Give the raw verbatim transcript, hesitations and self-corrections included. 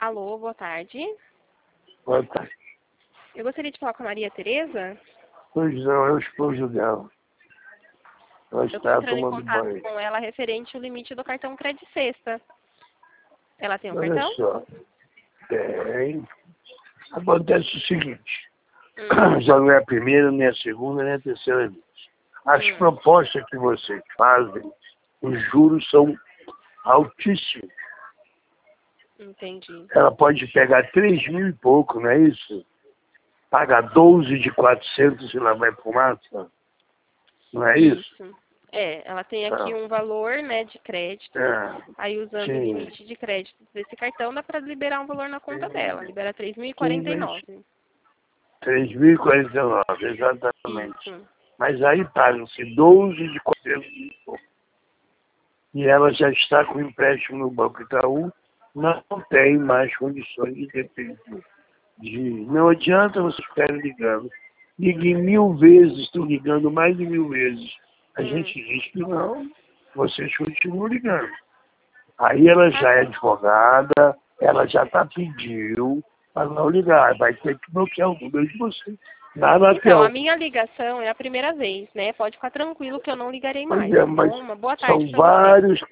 Alô, boa tarde. Boa tarde. Eu gostaria de falar com a Maria Tereza. Pois não, é o esposo dela. Ela Eu estou está entrando em tomando contato banho. com ela referente ao limite do cartão Crédito Sexta. Ela tem um Olha cartão? só. Tem. Acontece o seguinte. Hum. Já não é a primeira, nem a segunda, nem a terceira vez. As Hum. propostas que vocês fazem, os juros são altíssimos. Entendi. Ela pode pegar três mil e pouco, não é isso? Paga doze de quatrocentos e ela vai para o máximo. Não é isso? Isso. É, ela tem aqui Tá. um valor, né, de crédito. É, Aí, usando o sim. limite de crédito desse cartão, dá para liberar um valor na conta dela. Libera três mil e Sim, quarenta e mas nove. três mil e quarenta e nove, exatamente. Isso. Mas aí pagam-se doze de quatrocentos e pouco. E ela já está com empréstimo no Banco Itaú, não tem mais condições de repetir. De... Não adianta você ficar ligando. Ligue mil vezes, estou ligando mais de mil vezes. A Hum. gente diz que não, vocês continuam ligando. Aí ela já é advogada, ela já está pedindo para não ligar, vai ter que bloquear o número de vocês. Nada Então, até a minha ligação é a primeira vez, né? Pode ficar tranquilo que eu não ligarei Pois mais, é, tá mas bom? Uma boa tarde são para você. vários